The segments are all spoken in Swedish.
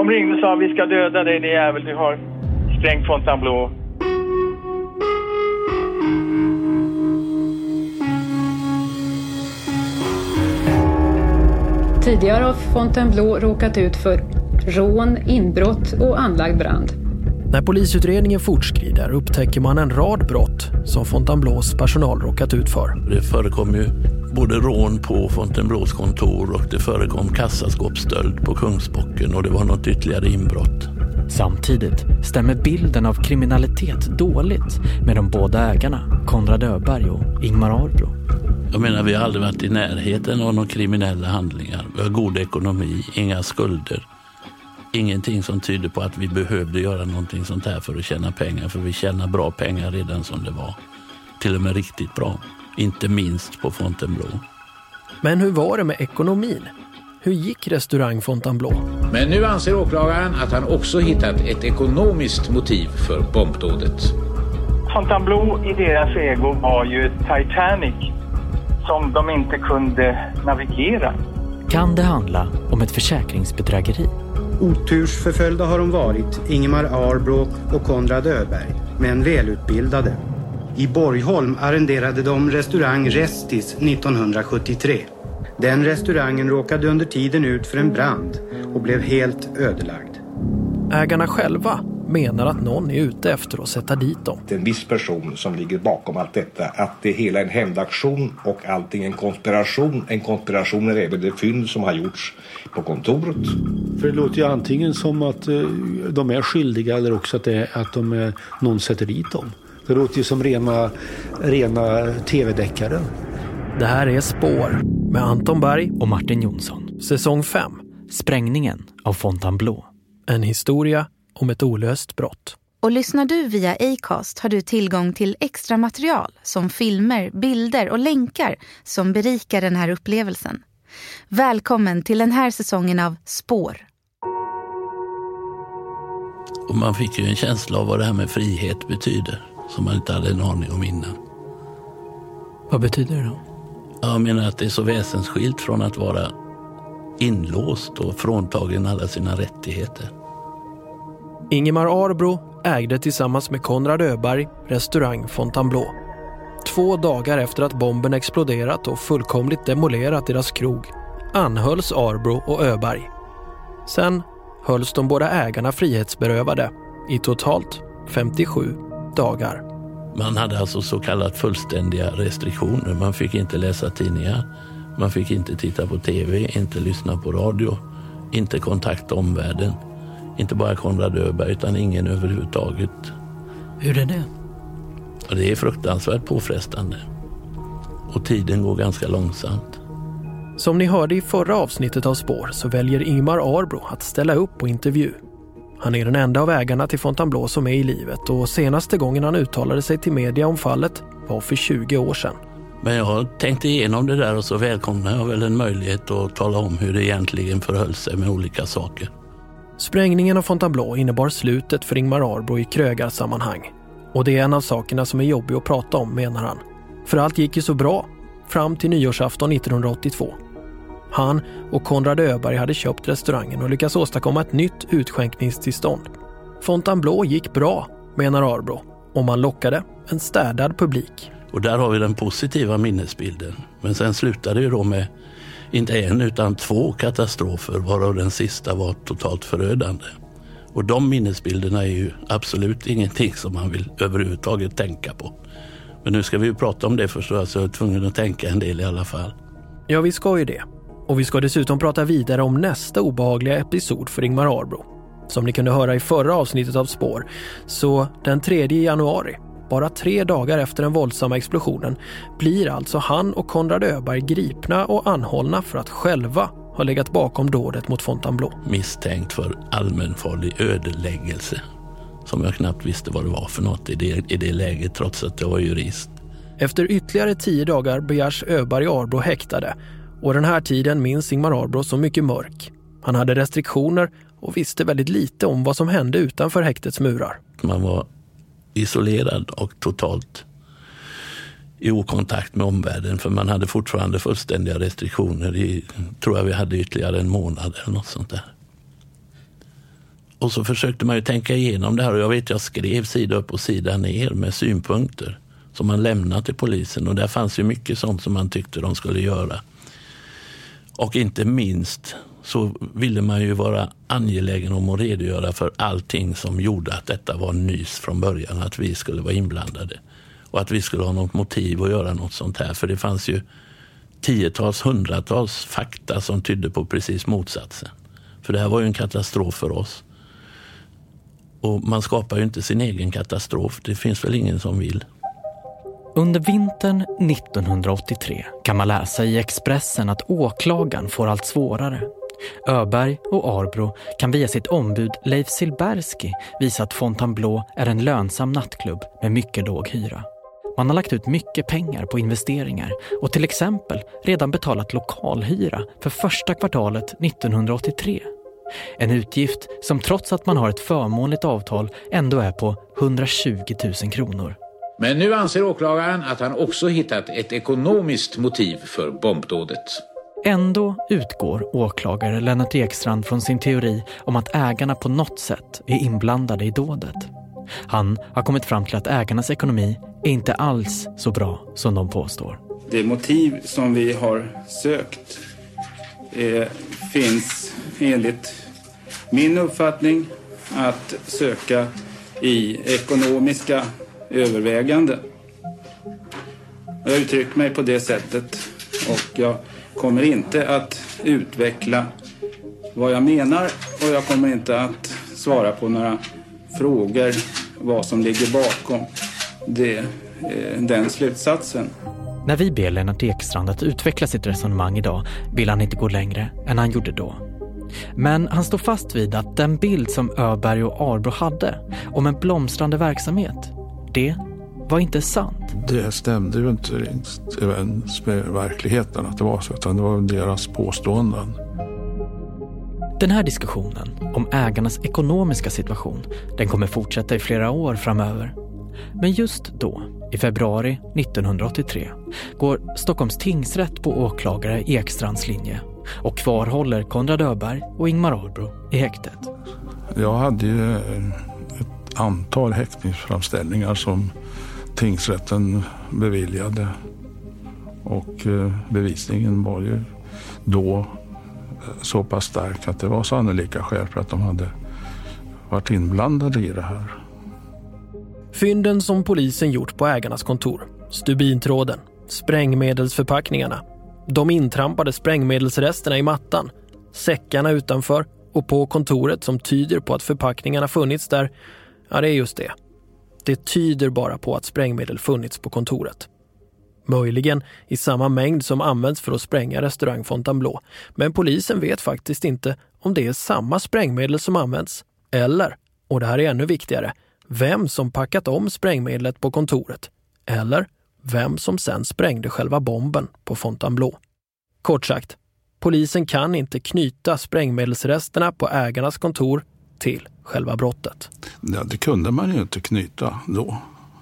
De ringde och sa vi ska döda dig, det jävel, du har sprängt Fontainebleau. Tidigare har Fontainebleau råkat ut för rån, inbrott och anlagd brand. När polisutredningen fortskrider upptäcker man en rad brott som Fontainebleaus personal råkat ut för. Det förekom ju både rån på Fontainebleaus kontor och det förekom kassaskåpsstöld på Kungsbocken och det var något ytterligare inbrott. Samtidigt stämmer bilden av kriminalitet dåligt med de båda ägarna, Konrad Öberg och Ingmar Arbro. Jag menar, vi har aldrig varit i närheten av några kriminella handlingar. Vi har god ekonomi, inga skulder. Ingenting som tyder på att vi behövde göra någonting sånt här för att tjäna pengar. För vi tjänar bra pengar redan som det var. Till och med riktigt bra. Inte minst på Fontainebleau. Men hur var det med ekonomin? Hur gick restaurang Fontainebleau? Men nu anser åklagaren att han också hittat ett ekonomiskt motiv för bombdådet. Fontainebleau i deras ego var ju ett Titanic som de inte kunde navigera. Kan det handla om ett försäkringsbedrägeri? Otursförföljda har de varit, Ingmar Arbro och Konrad Öberg, men välutbildade. I Borgholm arrenderade de restaurang Restis 1973. Den restaurangen råkade under tiden ut för en brand och blev helt ödelagd. Ägarna själva menar att någon är ute efter att sätta dit dem. Det är en viss person som ligger bakom allt detta. Att det hela är en hämndaktion och allting en konspiration. En konspiration är även det fynd som har gjorts på kontoret. För det låter ju antingen som att de är skyldiga eller också att någon sätter dit dem. Det låter ju som rena tv-deckare. Det här är Spår med Anton Berg och Martin Jonsson. Säsong 5. Sprängningen av Fontainebleau. En historia om ett olöst brott. Och lyssnar du via Acast har du tillgång till extra material som filmer, bilder och länkar som berikar den här upplevelsen. Välkommen till den här säsongen av Spår. Och man fick ju en känsla av vad det här med frihet betyder som man inte hade en aning om innan. Vad betyder det då? Jag menar att det är så väsensskilt från att vara inlåst och fråntagen alla sina rättigheter. Ingmar Arbro ägde tillsammans med Konrad Öberg restaurang Fontainebleau. 2 dagar efter att bomben exploderat och fullkomligt demolerat deras krog anhölls Arbro och Öberg. Sen hölls de båda ägarna frihetsberövade i totalt 57 dagar. Man hade alltså så kallat fullständiga restriktioner. Man fick inte läsa tidningar, man fick inte titta på tv, inte lyssna på radio, inte kontakta omvärlden. Inte bara Konrad Öberg utan ingen överhuvudtaget. Hur är det? Och det är fruktansvärt påfrestande. Och tiden går ganska långsamt. Som ni hörde i förra avsnittet av Spår så väljer Ingmar Arbro att ställa upp på intervju. Han är den enda av ägarna till Fontainebleau som är i livet och senaste gången han uttalade sig till media om fallet var för 20 år sedan. Men jag tänkte igenom det där och så välkomnar jag väl en möjlighet att tala om hur det egentligen förhöll sig med olika saker. Sprängningen av Fontainebleau innebar slutet för Ingmar Arbro i krögarsammanhang. Och det är en av sakerna som är jobbig att prata om, menar han. För allt gick ju så bra, fram till nyårsafton 1982. Han och Konrad Öberg hade köpt restaurangen och lyckats åstadkomma ett nytt utskänkningstillstånd. Fontainebleau gick bra, menar Arbro, och man lockade en städad publik. Och där har vi den positiva minnesbilden. Men sen slutade det ju då med inte en utan 2 katastrofer, varav den sista var totalt förödande. Och de minnesbilderna är ju absolut ingenting som man vill överhuvudtaget tänka på. Men nu ska vi ju prata om det förstås, så jag är tvungen att tänka en del i alla fall. Ja, vi ska ju det. Och vi ska dessutom prata vidare om nästa obehagliga episod för Ingmar Arbro. Som ni kunde höra i förra avsnittet av Spår. Så den 3 januari, bara 3 dagar efter den våldsamma explosionen, blir alltså han och Konrad Öberg gripna och anhållna för att själva ha legat bakom dådet mot Fontainebleau. Misstänkt för allmänfarlig ödeläggelse, som jag knappt visste vad det var för något i det läget trots att jag var jurist. Efter ytterligare 10 dagar begärs Öberg och Arbro häktade. Och den här tiden minns Ingmar Arbro så mycket mörk. Han hade restriktioner och visste väldigt lite om vad som hände utanför häktets murar. Man var isolerad och totalt i okontakt med omvärlden, för man hade fortfarande fullständiga restriktioner i, tror jag vi hade ytterligare en månad eller något sånt där. Och så försökte man ju tänka igenom det här, och jag vet jag skrev sida upp och sida ner med synpunkter som man lämnade till polisen, och där fanns ju mycket sånt som man tyckte de skulle göra. Och inte minst så ville man ju vara angelägen om att redogöra för allting som gjorde att detta var nys från början, att vi skulle vara inblandade och att vi skulle ha något motiv att göra något sånt här, för det fanns ju tiotals, hundratals fakta som tydde på precis motsatsen. För det här var ju en katastrof för oss. Och man skapar ju inte sin egen katastrof, det finns väl ingen som vill. Under vintern 1983 kan man läsa i Expressen att åklagaren får allt svårare. Öberg och Arbro kan via sitt ombud Leif Silberski visa att Fontainebleau är en lönsam nattklubb med mycket låg hyra. Man har lagt ut mycket pengar på investeringar och till exempel redan betalat lokalhyra för första kvartalet 1983. En utgift som trots att man har ett förmånligt avtal ändå är på 120 000 kronor. Men nu anser åklagaren att han också hittat ett ekonomiskt motiv för bombdådet. Ändå utgår åklagare Lennart Ekstrand från sin teori om att ägarna på något sätt är inblandade i dådet. Han har kommit fram till att ägarnas ekonomi är inte alls så bra som de påstår. Det motiv som vi har sökt finns enligt min uppfattning att söka i ekonomiska överväganden. Jag har uttryckt mig på det sättet och jag kommer inte att utveckla vad jag menar, och jag kommer inte att svara på några frågor vad som ligger bakom den slutsatsen. När vi ber Lennart Ekstrand att utveckla sitt resonemang idag vill han inte gå längre än han gjorde då. Men han står fast vid att den bild som Öberg och Arbro hade om en blomstrande verksamhet, det var inte sant. Det stämde ju inte ens med verkligheten att det var så, utan det var deras påståenden. Den här diskussionen om ägarnas ekonomiska situation, den kommer fortsätta i flera år framöver. Men just då, i februari 1983, går Stockholms tingsrätt på åklagare Ekstrands linje och kvarhåller Konrad Öberg och Ingmar Arbro i häktet. Jag hade ju ett antal häktningsframställningar som tingsrätten beviljade, och bevisningen var ju då så pass stark att det var sannolika skäl för att de hade varit inblandade i det här. Fynden som polisen gjort på ägarnas kontor, stubintråden, sprängmedelsförpackningarna, de intrampade sprängmedelsresterna i mattan, säckarna utanför och på kontoret som tyder på att förpackningarna funnits där, ja, det är just det. Det tyder bara på att sprängmedel funnits på kontoret. Möjligen i samma mängd som används för att spränga restaurang Fontainebleau, men polisen vet faktiskt inte om det är samma sprängmedel som används, eller, och det här är ännu viktigare, vem som packat om sprängmedlet på kontoret, eller vem som sen sprängde själva bomben på Fontainebleau. Kort sagt, polisen kan inte knyta sprängmedelsresterna på ägarnas kontor till själva brottet. Ja, det kunde man ju inte knyta då.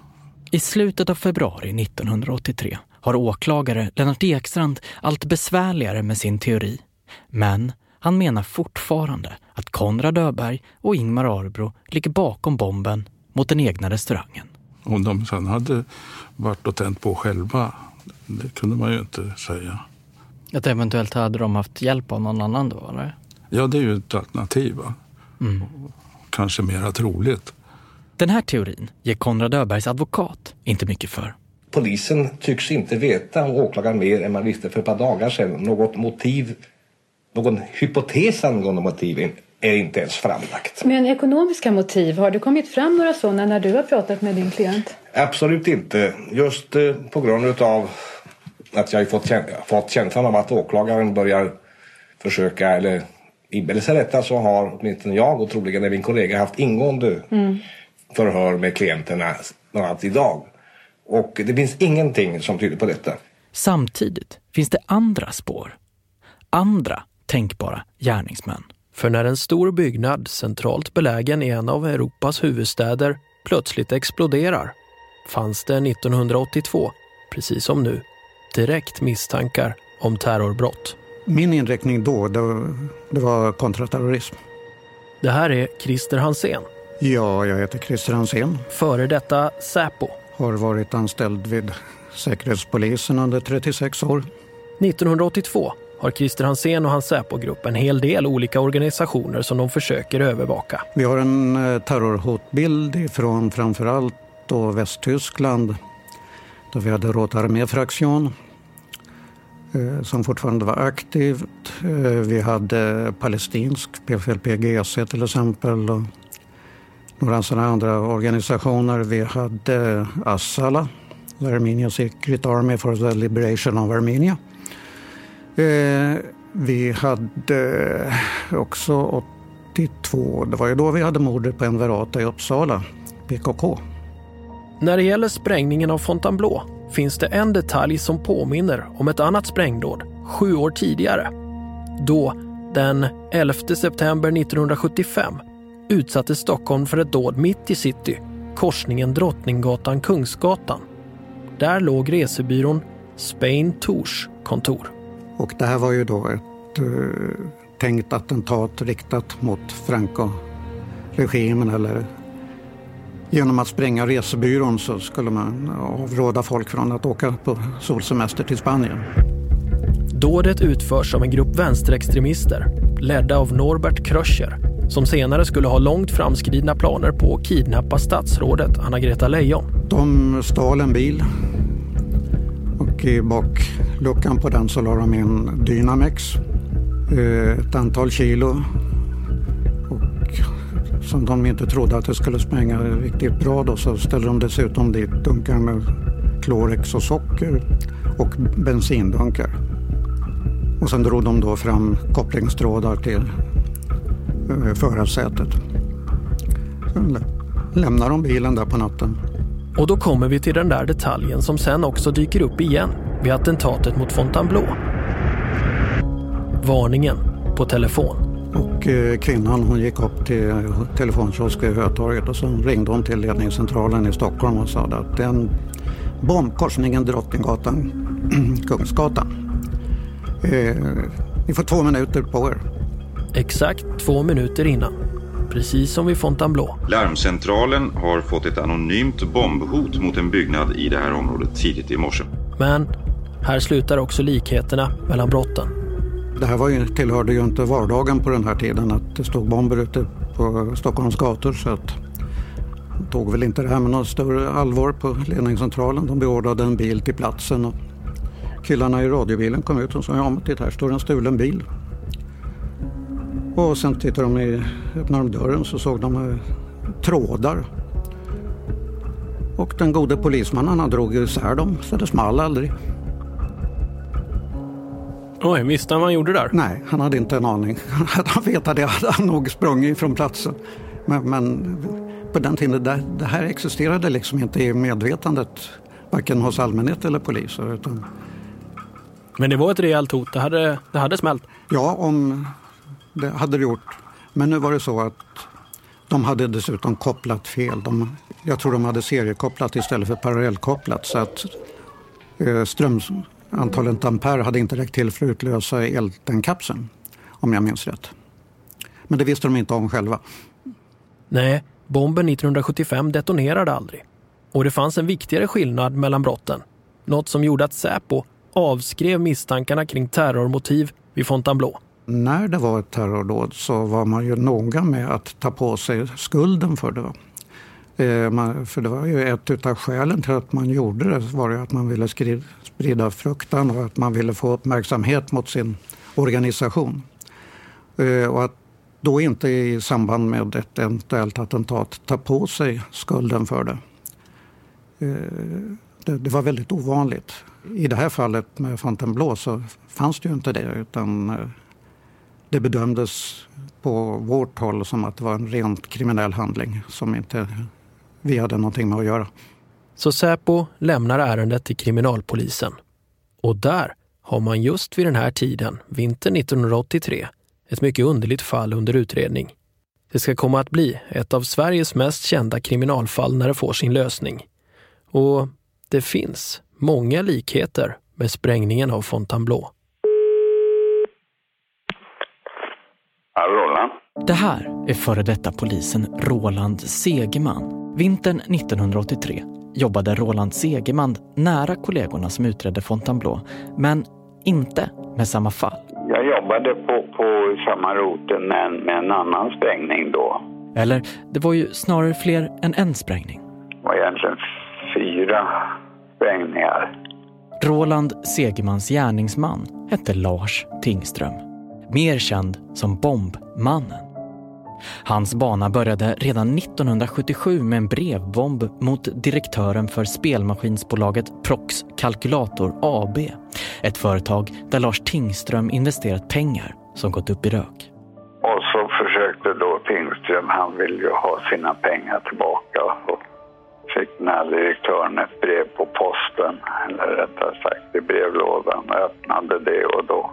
I slutet av februari 1983 har åklagare Lennart Ekstrand allt besvärligare med sin teori. Men han menar fortfarande att Konrad Öberg och Ingmar Arbro ligger bakom bomben mot den egna restaurangen. Om de sen hade varit och tänt på själva, det kunde man ju inte säga. Att eventuellt hade de haft hjälp av någon annan då, eller? Ja, det är ju ett alternativ, va? Kanske mer troligt. Den här teorin ger Konrad Öbergs advokat inte mycket för. Polisen tycks inte veta om åklagaren mer än man visste för ett par dagar sedan. Något motiv, någon hypotes angående motiven är inte ens framlagt. Men ekonomiska motiv, har det kommit fram några sådana när du har pratat med din klient? Absolut inte. Just på grund av att jag har fått känslan av att åklagaren börjar försöka eller inbilla sig detta, så har åtminstone jag och troligen min kollega haft ingående förhör med klienterna bland annat idag. Och det finns ingenting som tyder på detta. Samtidigt finns det andra spår. Andra tänkbara gärningsmän. För när en stor byggnad centralt belägen i en av Europas huvudstäder plötsligt exploderar fanns det 1982, precis som nu, direkt misstankar om terrorbrott. Min inriktning då, det var kontraterrorism. Det här är Christer Hansén. Ja, jag heter Christer Hansén. Före detta Säpo. Har varit anställd vid Säkerhetspolisen under 36 år. 1982 har Christer Hansén och hans Säpo-grupp en hel del olika organisationer som de försöker övervaka. Vi har en terrorhotbild från framförallt då Västtyskland. Då vi hade Rote Armee-fraktion som fortfarande var aktivt. Vi hade palestinsk PFLP-GC till exempel och några sådana andra organisationer. Vi hade Assala, Armenian Secret Army for the Liberation of Armenia. Vi hade också 82, det var ju då vi hade mordet på Enver Ata i Uppsala, PKK. När det gäller sprängningen av Fontainebleau finns det en detalj som påminner om ett annat sprängdåd 7 år tidigare. Då, den 11 september 1975, utsattes Stockholm för ett dåd mitt i city, korsningen Drottninggatan-Kungsgatan. Där låg resebyrån Spain Tours kontor. Och det här var ju då ett tänkt attentat riktat mot Franco-regimen. Eller genom att spränga resebyrån så skulle man avråda folk från att åka på solsemester till Spanien. Dådet utförs av en grupp vänsterextremister ledda av Norbert Kröcher, som senare skulle ha långt framskridna planer på att kidnappa statsrådet Anna-Greta Leijon. De stal en bil och i bakluckan på den så la de in Dynamex, ett antal kilo och som de inte trodde att det skulle spränga riktigt bra då, så ställde de dessutom dit dunkar med Klorex och socker och bensindunkar. Och sen drog de då fram kopplingstrådar till förarsätet. Sen lämnar de bilen där på natten. Och då kommer vi till den där detaljen som sen också dyker upp igen vid attentatet mot Fontainebleau. Varningen på telefon. Och kvinnan, hon gick upp till telefonkiosken i Hötorget och så ringde hon till ledningscentralen i Stockholm och sa att det är en bombkorsningen Drottninggatan Kungsgatan. Ni får 2 minuter på er. Exakt 2 minuter innan. Precis som vid Fontainebleau. Larmcentralen har fått ett anonymt bombhot mot en byggnad i det här området tidigt i morse. Men här slutar också likheterna mellan brotten. Det här tillhörde ju inte vardagen på den här tiden att det stod bomber ute på Stockholms gator, så att de tog väl inte det här med något större allvar på ledningscentralen. De beordrade en bil till platsen och killarna i radiobilen kom ut och sa ja, titta, här står en stulen bil. Och sen öppnade de dörren så såg de trådar. Och den gode polismannen, han drog isär dem så det small aldrig. Oj, visste han vad han gjorde där? Nej, han hade inte en aning. Han vetade att han nog sprungit från platsen. Men på den tiden, det här existerade liksom inte i medvetandet, varken hos allmänhet eller poliser. Utan... Men det var ett rejält hot, det hade smält. Ja, det hade det gjort. Men nu var det så att de hade dessutom kopplat fel. Jag tror de hade seriekopplat istället för parallellkopplat, så att antalet ampere hade inte räckt till för att utlösa eldenkapseln, om jag minns rätt. Men det visste de inte om själva. Nej, bomben 1975 detonerade aldrig. Och det fanns en viktigare skillnad mellan brotten. Något som gjorde att Säpo avskrev misstankarna kring terrormotiv vid Fontainebleau. När det var ett terrordåd så var man ju noga med att ta på sig skulden för det. För det var ju ett av skälen till att man gjorde det, var ju att man ville sprida fruktan och att man ville få uppmärksamhet mot sin organisation. Och att då inte i samband med ett eventuellt attentat ta på sig skulden för det. Det var väldigt ovanligt. I det här fallet med Fontainebleau så fanns det ju inte det, utan det bedömdes på vårt håll som att det var en rent kriminell handling som inte vi hade någonting med att göra. Så Säpo lämnar ärendet till kriminalpolisen. Och där har man just vid den här tiden, vintern 1983, ett mycket underligt fall under utredning. Det ska komma att bli ett av Sveriges mest kända kriminalfall när det får sin lösning. Och det finns många likheter med sprängningen av Fontainebleau. Det här är före detta polisen Roland Segerman. Vintern 1983 jobbade Roland Segerman nära kollegorna som utredde Fontainebleau, men inte med samma fall. Jag jobbade på samma roten med en annan sprängning då. Eller, det var ju snarare fler än en sprängning. Det var egentligen 4 sprängningar. Roland Segermans gärningsman hette Lars Tingström, mer känd som Bombmannen. Hans bana började redan 1977 med en brevbomb mot direktören för spelmaskinsbolaget Prox Calculator AB. Ett företag där Lars Tingström investerat pengar som gått upp i rök. Och så försökte då Tingström, han ville ju ha sina pengar tillbaka. Och fick den här direktören ett brev på posten, eller rättare sagt i brevlådan, och öppnade det och då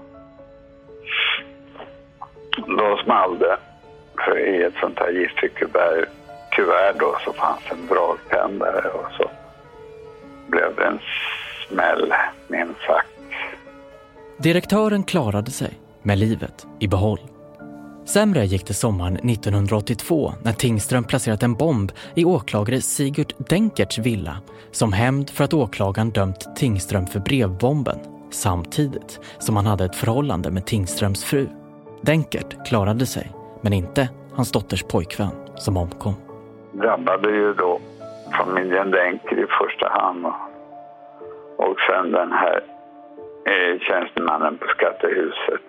small det. För i ett sånt här giftigt kuvert då så fanns en dragtändare och så blev det en smäll, minst sagt. Direktören klarade sig med livet i behåll. Sämre gick det sommaren 1982 när Tingström placerat en bomb i åklagare Sigurd Denkerts villa som hämnd för att åklagaren dömt Tingström för brevbomben samtidigt som han hade ett förhållande med Tingströms fru. Denkert klarade sig, men inte hans dotters pojkvän som omkom. Drabbade ju då familjen Denker i första hand och sen den här tjänstemannen på skattehuset.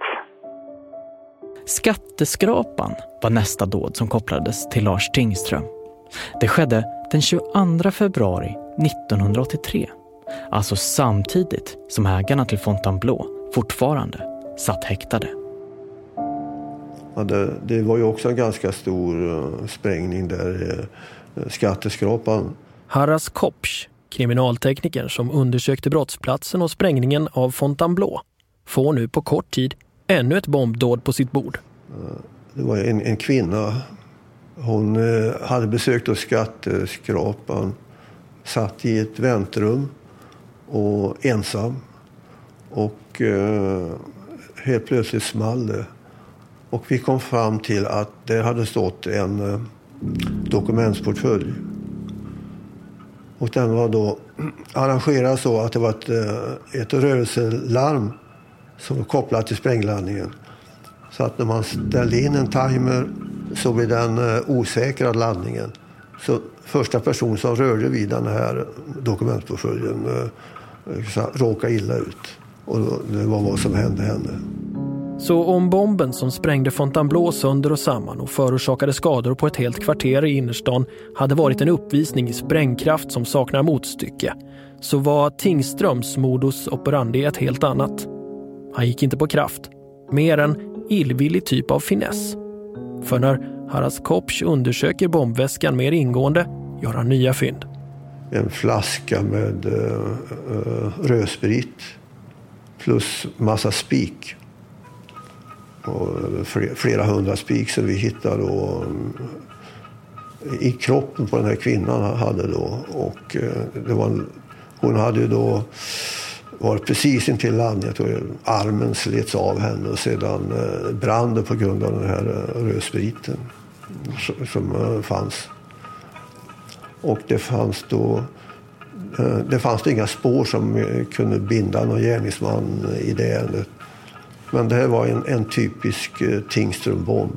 Skatteskrapan var nästa dåd som kopplades till Lars Tingström. Det skedde den 22 februari 1983, alltså samtidigt som ägarna till Fontainebleau fortfarande satt häktade. Ja, det var ju också en ganska stor sprängning där, skatteskrapan. Harras Kopsch, kriminaltekniker som undersökte brottsplatsen och sprängningen av Fontainebleau, får nu på kort tid ännu ett bombdåd på sitt bord. Det var en kvinna. Hon hade besökt skatteskrapan, satt i ett väntrum och ensam. Och helt plötsligt small det. Och vi kom fram till att det hade stått en dokumentsportfölj. Och den var då arrangerad så att det var ett rörelselarm som var kopplat till sprängladdningen. Så att när man ställde in en timer så blev den osäkrad laddningen. Så första person som rörde vid den här dokumentportföljen råkade illa ut. Och det var vad som hände henne. Så om bomben som sprängde Fontainebleau sönder och samman och förorsakade skador på ett helt kvarter i innerstan hade varit en uppvisning i sprängkraft som saknar motstycke, så var Tingströms modus operandi ett helt annat. Han gick inte på kraft, mer en illvillig typ av finess. För när Harras Kopsch undersöker bombväskan mer ingående gör han nya fynd. En flaska med rödsprit plus massa spik. Och flera 100 spik som vi hittade då, i kroppen på den här kvinnan hade då. Och hon hade ju då varit precis intill laddningen. Armen slets av henne och sedan brann det på grund av den här rödspriten som fanns. Och det fanns inga spår som kunde binda någon gärningsman i det ärendet. Men det här var en typisk Tingström-bomb.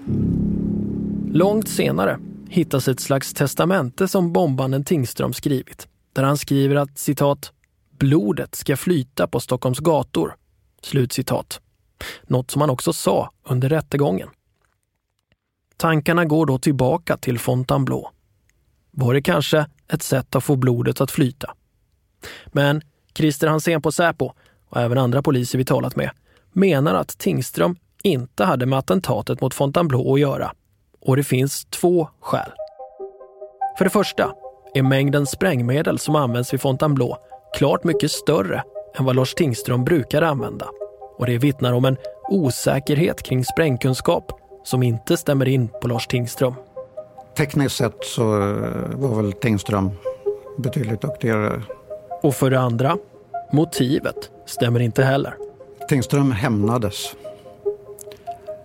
Långt senare hittas ett slags testamente som bombaren Tingström skrivit. Där han skriver att, citat, blodet ska flyta på Stockholms gator. Slutcitat. Något som han också sa under rättegången. Tankarna går då tillbaka till Fontainebleau. Var det kanske ett sätt att få blodet att flyta? Men Christer Hansén på Säpo och även andra poliser vi talat med menar att Tingström inte hade med attentatet mot Fontainebleau att göra. Och det finns 2 skäl. För det första är mängden sprängmedel som används vid Fontainebleau klart mycket större än vad Lars Tingström brukar använda. Och det vittnar om en osäkerhet kring sprängkunskap som inte stämmer in på Lars Tingström. Tekniskt sett så var väl Tingström betydligt duktigare. Och för det andra, motivet stämmer inte heller. Tingström hämnades.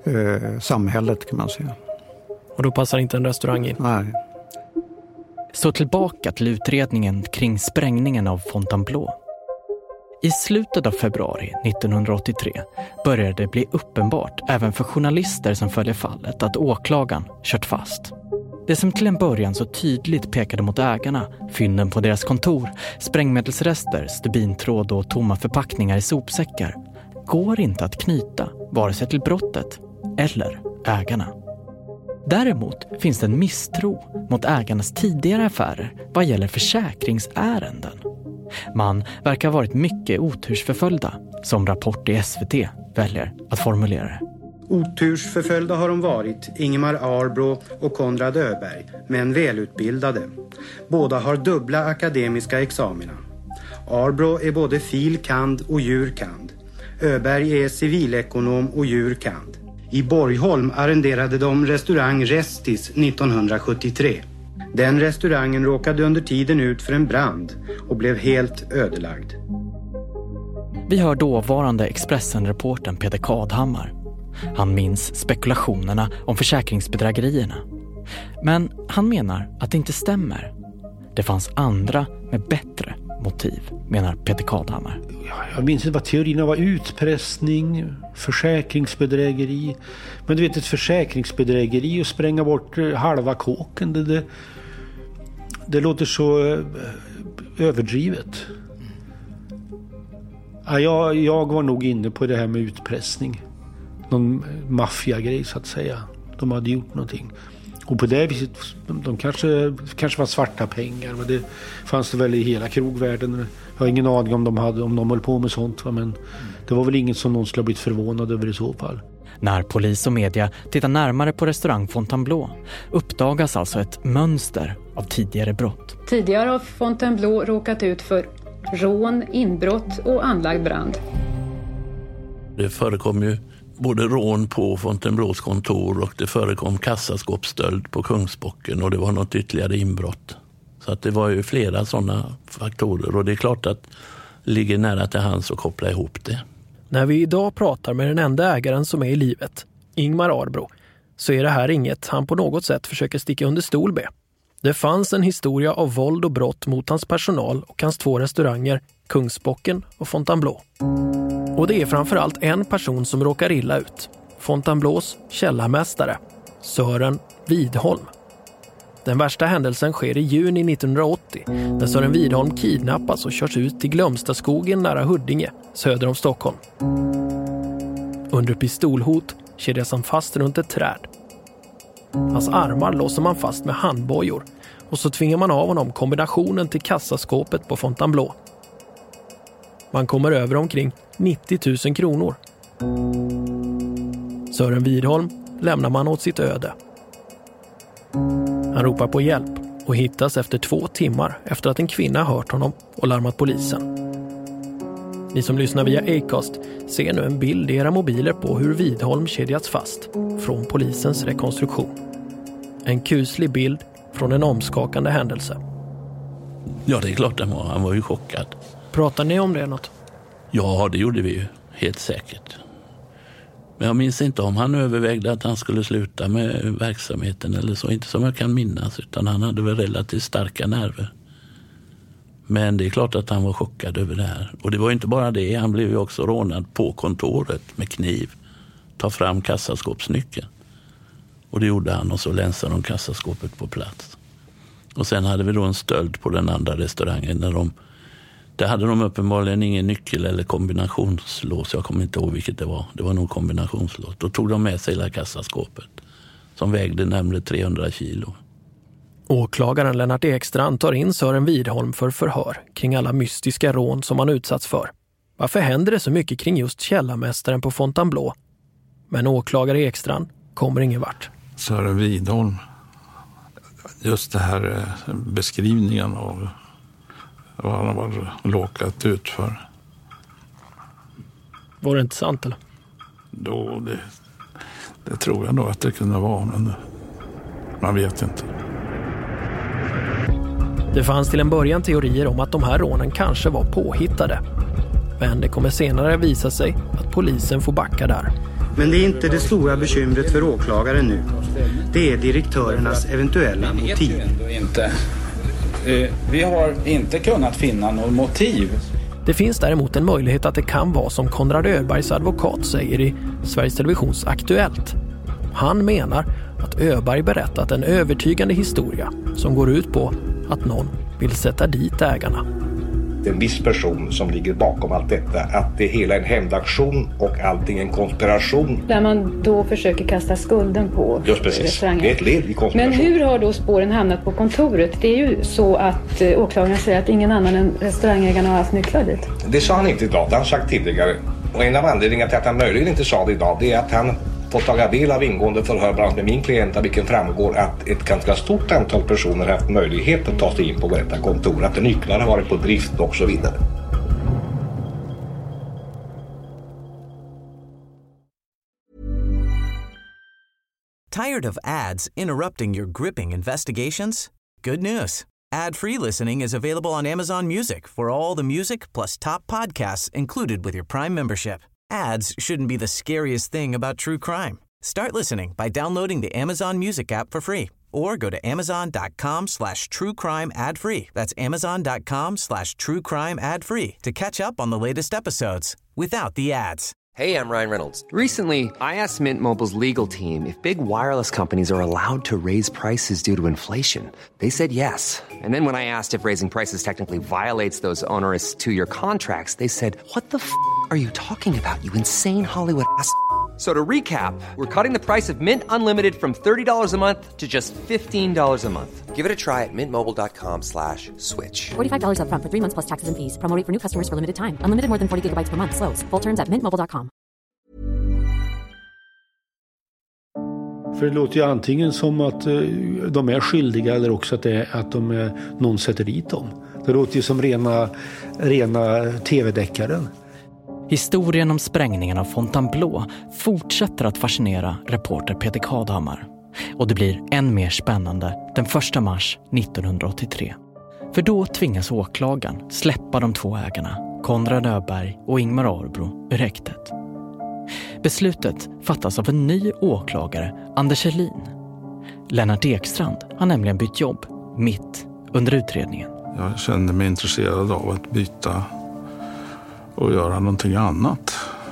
samhället kan man säga. Och då passar inte en restaurang in? Nej. Så tillbaka till utredningen kring sprängningen av Fontainebleau. I slutet av februari 1983 började det bli uppenbart även för journalister som följer fallet att åklagaren kört fast. Det som till en början så tydligt pekade mot ägarna, fynden på deras kontor, sprängmedelsrester, stubintråd och tomma förpackningar i sopsäckar, går inte att knyta vare sig till brottet eller ägarna. Däremot finns det en misstro mot ägarnas tidigare affärer vad gäller försäkringsärenden. Man verkar ha varit mycket otursförföljda, som Rapport i SVT väljer att formulera det. Otursförföljda har de varit, Ingemar Arbro och Konrad Öberg, men välutbildade. Båda har dubbla akademiska examina. Arbro är både filkand och djurkand. Öberg är civilekonom och djurkand. I Borgholm arrenderade de restaurang Restis 1973. Den restaurangen råkade under tiden ut för en brand och blev helt ödelagd. Vi hör dåvarande Expressen-reportern Peter Kadhammar. Han minns spekulationerna om försäkringsbedrägerierna. Men han menar att det inte stämmer. Det fanns andra med bättre motiv, menar Peter Kadhammar. Jag minns inte vad teorierna var: utpressning, försäkringsbedrägeri. Men du vet, ett försäkringsbedrägeri och spränga bort halva kåken, det låter så överdrivet. Ja, jag var nog inne på det här med utpressning. Någon maffiagrej så att säga. De hade gjort någonting. Och på det viset, de kanske var svarta pengar, men det fanns det väl i hela krogvärlden. Jag har ingen aning om de höll på med sånt, men det var väl inget som någon skulle ha blivit förvånad över i så fall. När polis och media tittar närmare på restaurang Fontainebleau uppdagas alltså ett mönster av tidigare brott. Tidigare har Fontainebleau råkat ut för rån, inbrott och anlagd brand. Det förekom ju både rån på Fontainebleaus kontor och det förekom kassaskåpsstöld på Kungsbocken och det var något ytterligare inbrott. Så att det var ju flera sådana faktorer och det är klart att det ligger nära till hands att koppla ihop det. När vi idag pratar med den enda ägaren som är i livet, Ingmar Arbro, så är det här inget han på något sätt försöker sticka under stol med. Det fanns en historia av våld och brott mot hans personal och hans 2 restauranger, Kungsbocken och Fontainebleau. Och det är framförallt en person som råkar illa ut. Fontainebleaus källarmästare, Sören Widholm. Den värsta händelsen sker i juni 1980 när Sören Widholm kidnappas och körs ut till Glömstaskogen nära Huddinge, söder om Stockholm. Under pistolhot kedjas han fast runt ett träd. Hans armar låser man fast med handbojor och så tvingar man av honom kombinationen till kassaskåpet på Fontainebleau. Man kommer över omkring 90 000 kronor. Sören Widholm lämnar man åt sitt öde. Han ropar på hjälp och hittas efter 2 timmar efter att en kvinna hört honom och larmat polisen. Ni som lyssnar via Acast ser nu en bild i era mobiler på hur Widholm kedjats fast från polisens rekonstruktion. En kuslig bild från en omskakande händelse. Ja, det är klart han var ju chockad. Pratar ni om det något? Ja, det gjorde vi ju, helt säkert. Men jag minns inte om han övervägde att han skulle sluta med verksamheten eller så. Inte som jag kan minnas, utan han hade väl relativt starka nerver. Men det är klart att han var chockad över det här. Och det var inte bara det, han blev ju också rånad på kontoret med kniv. Ta fram kassaskåpsnyckeln. Och det gjorde han och så länsade de kassaskåpet på plats. Och sen hade vi då en stöld på den andra restaurangen när där hade de uppenbarligen ingen nyckel eller kombinationslås. Jag kommer inte ihåg vilket det var. Det var nog kombinationslås. Då tog de med sig hela kassaskåpet som vägde närmare 300 kilo. Åklagaren Lennart Ekstrand tar in Sören Widholm för förhör kring alla mystiska rån som han utsatts för. Varför händer det så mycket kring just källarmästaren på Fontainebleau? Men åklagare Ekstrand kommer ingen vart. Sören Widholm, just det här beskrivningen av vad han var låkat ut för. Var det inte sant eller? Då, det tror jag nog att det kunde vara, men man vet inte. Det fanns till en början teorier om att de här rånen kanske var påhittade. Men det kommer senare visa sig att polisen får backa där. Men det är inte det stora bekymret för åklagaren nu. Det är direktörernas eventuella motiv. Vi har inte kunnat finna något motiv. Det finns däremot en möjlighet att det kan vara som Konrad Öbergs advokat säger i Sveriges Televisions Aktuellt. Han menar att Öberg berättat en övertygande historia som går ut på att någon vill sätta dit ägarna. En viss person som ligger bakom allt detta, att det hela är en hämndaktion och allting en konspiration. Där man då försöker kasta skulden på just precis, det är ett led i konspiration. Men hur har då spåren hamnat på kontoret? Det är ju så att åklagaren säger att ingen annan än restaurangägarna har haft nycklar dit. Det sa han inte idag, det har han sagt tidigare. Och en av anledningarna till att han möjligen inte sa det idag, det är att han fått taga del av ingående förhör bland annat med min klient, av vilken framgår att ett ganska stort antal personer haft möjlighet att ta sig in på detta kontor, att nycklarna har varit på drift och så vidare. Tired of ads interrupting your gripping investigations? Good news. Ad-free listening is available on Amazon Music for all the music plus top podcasts included with your Prime membership. Ads shouldn't be the scariest thing about true crime. Start listening by downloading the Amazon Music app for free or go to amazon.com/truecrime ad-free. That's amazon.com/truecrime ad-free to catch up on the latest episodes without the ads. Hey, I'm Ryan Reynolds. Recently, I asked Mint Mobile's legal team if big wireless companies are allowed to raise prices due to inflation. They said yes. And then when I asked if raising prices technically violates those onerous two-year contracts, they said, "What the f*** are you talking about, you insane Hollywood ass?" So to recap, we're cutting the price of Mint Unlimited from $30 a month to just $15 a month. Give it a try at mintmobile.com/switch. $45 up front for 3 months plus taxes and fees. Promo rate for new customers for limited time. Unlimited more than 40 gigabytes per month. Slows full terms at mintmobile.com. För det låter ju antingen som att de är skyldiga eller också att någon sätter dit dem. Det låter ju som rena tv-deckaren. Historien om sprängningen av Fontainebleau fortsätter att fascinera reporter Peter Kadhammar. Och det blir än mer spännande den 1 mars 1983. För då tvingas åklagaren släppa de två ägarna, Konrad Öberg och Ingmar Arbro, ur häktet. Beslutet fattas av en ny åklagare, Anders Helin. Lennart Ekstrand har nämligen bytt jobb mitt under utredningen. Jag kände mig intresserad av att byta och göra någonting annat.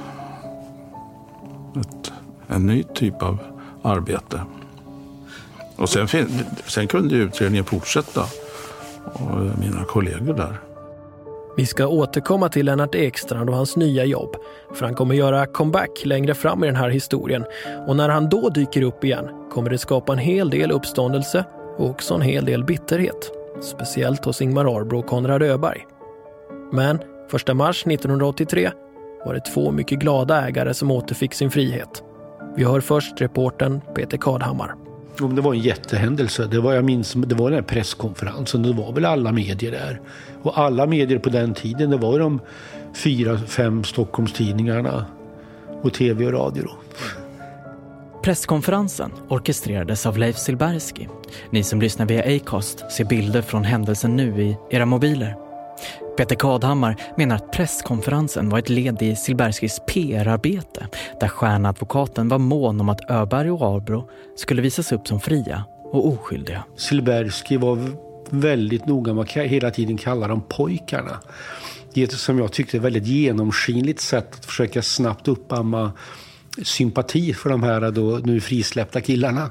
En ny typ av arbete. Och sen kunde utredningen fortsätta och mina kollegor där. Vi ska återkomma till Lennart Ekstrand och hans nya jobb, för han kommer göra comeback längre fram i den här historien. Och när han då dyker upp igen kommer det skapa en hel del uppståndelse och också en hel del bitterhet. Speciellt hos Ingmar Arbro och Konrad Öberg. Men 1 mars 1983 var det två mycket glada ägare som återfick sin frihet. Vi hör först reportern Peter Kadhammar. Det var en jättehändelse. Det var den här presskonferensen. Det var väl alla medier där. Och alla medier på den tiden, det var de 4-5 Stockholmstidningarna och tv och radio. Presskonferensen orkestrerades av Leif Silbersky. Ni som lyssnar via Acast ser bilder från händelsen nu i era mobiler. Peter Kadhammar menar att presskonferensen var ett led i Silberskys PR-arbete, där stjärnadvokaten var mån om att Öberg och Arbro skulle visas upp som fria och oskyldiga. Silbersky var väldigt noga med att hela tiden kalla dem pojkarna. Det är som jag tyckte ett väldigt genomskinligt sätt att försöka snabbt uppamma sympati för de här då nu frisläppta killarna.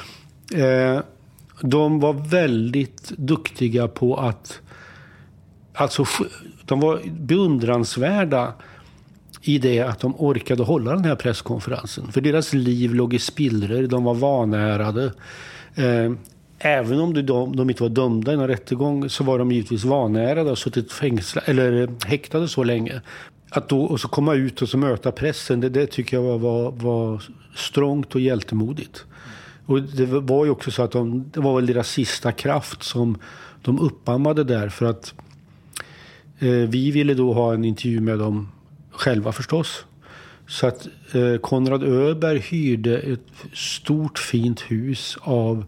De var väldigt duktiga på att de var beundransvärda i det att de orkade hålla den här presskonferensen. För deras liv låg i spillror, de var vanärade. Även om de inte var dömda i en rättegång så var de givetvis vanärade och suttit häktade så länge. Att då och så komma ut och så möta pressen, det tycker jag var strångt och hjältemodigt. Och det var ju också så att det var väl deras sista kraft som de uppammade där, för att vi ville då ha en intervju med dem själva förstås. Så att Konrad Öberg hyrde ett stort fint hus av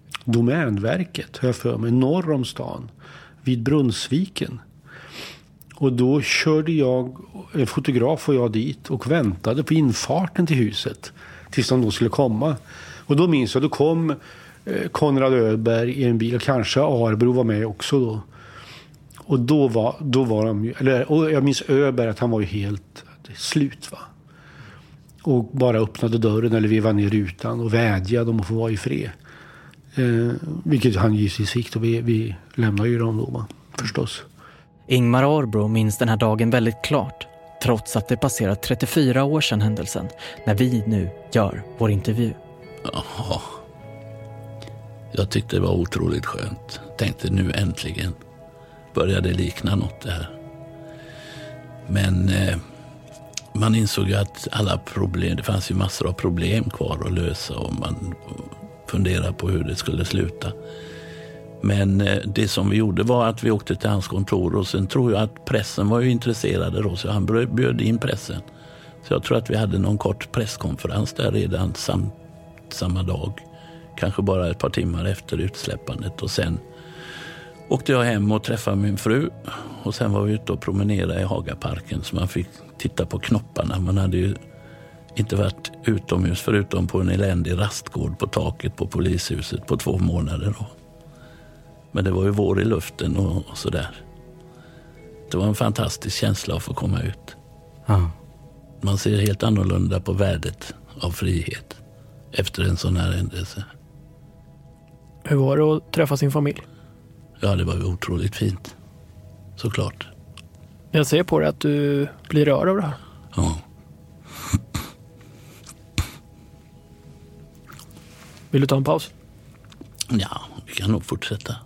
Domänverket, har jag för mig, norr om stan, vid Brunnsviken. Och då körde en fotograf och jag dit och väntade på infarten till huset tills de då skulle komma. Och då minns jag, då kom Konrad Öberg i en bil och kanske Arbro var med också då. Och då var de ju, och jag minns Öberg att han var ju helt slut va. Och bara öppnade dörren eller vevade ner rutan och vädjade om att få vara i fred. Vilket han givetvis fick och vi lämnade ju dem då förstås. Ingmar Arbro minns den här dagen väldigt klart, trots att det passerat 34 år sedan händelsen, när vi nu gör vår intervju. Jaha. Jag tyckte det var otroligt skönt. Tänkte nu äntligen började likna något det här. Men man insåg ju att alla problem, det fanns ju massor av problem kvar att lösa och man funderade på hur det skulle sluta. Men det som vi gjorde var att vi åkte till hans kontor och sen tror jag att pressen var ju intresserade då så han bjöd in pressen. Så jag tror att vi hade någon kort presskonferens där redan samma dag. Kanske bara ett par timmar efter utsläppandet och sen åkte jag hem och träffade min fru och sen var vi ute och promenerade i Hagaparken så man fick titta på knopparna. Man hade ju inte varit utomhus förutom på en eländig rastgård på taket på polishuset på 2 månader då. Men det var ju vår i luften och sådär. Det var en fantastisk känsla att få komma ut. Ja. Man ser helt annorlunda på värdet av frihet efter en sån här händelse. Hur var det att träffa sin familj? Ja, det var ju otroligt fint. Såklart. Jag ser på dig att du blir rörd av det här. Ja. Vill du ta en paus? Ja, vi kan nog fortsätta.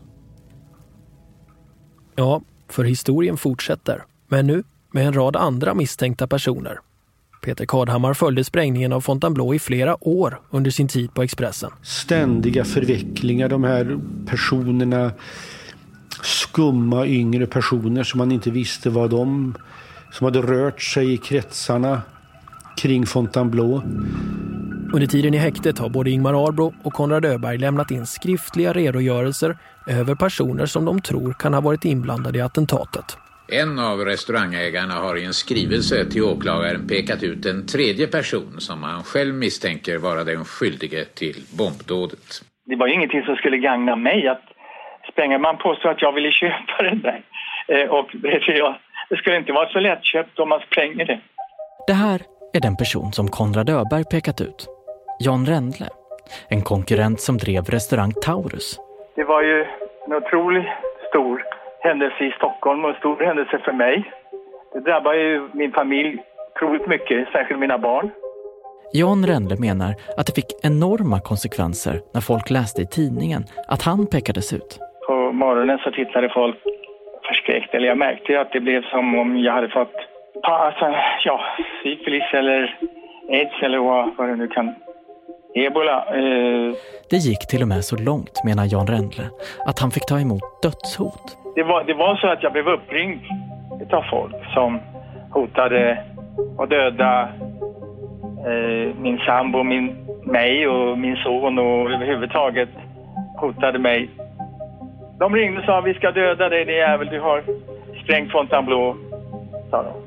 Ja, för historien fortsätter. Men nu med en rad andra misstänkta personer. Peter Kadhammar följde sprängningen av Fontainebleau i flera år under sin tid på Expressen. Ständiga förvecklingar, de här personerna, skumma yngre personer som man inte visste vad de, som hade rört sig i kretsarna kring Fontainebleau. Under tiden i häktet har både Ingmar Arbro och Konrad Öberg lämnat in skriftliga redogörelser över personer som de tror kan ha varit inblandade i attentatet. En av restaurangägarna har i en skrivelse till åklagaren pekat ut en tredje person som han själv misstänker vara den skyldige till bombdådet. Det var ju ingenting som skulle gagna mig att spränga. Man påstår att jag ville köpa den där. Och det skulle inte vara så lättköpt om man spränger det. Det här är den person som Konrad Öberg pekat ut. Jan Rendle, en konkurrent som drev restaurang Taurus. Det var ju en otroligt stor händelse i Stockholm och en stor händelse för mig. Det drabbar ju min familj otroligt mycket, särskilt mina barn. Jan Rendle menar att det fick enorma konsekvenser när folk läste i tidningen att han pekades ut. På morgonen så tittade folk förskräckt. Eller jag märkte att det blev som om jag hade fått syfilis eller aids eller vad det nu kan. Ebola. Det gick till och med så långt, menar Jan Rendle, att han fick ta emot dödshot. Det var så att jag blev uppringd av folk som hotade att döda min sambo, mig och min son och överhuvudtaget hotade mig. De ringde och sa vi ska döda dig, det jävel, du har sprängt Fontainebleau, sa de.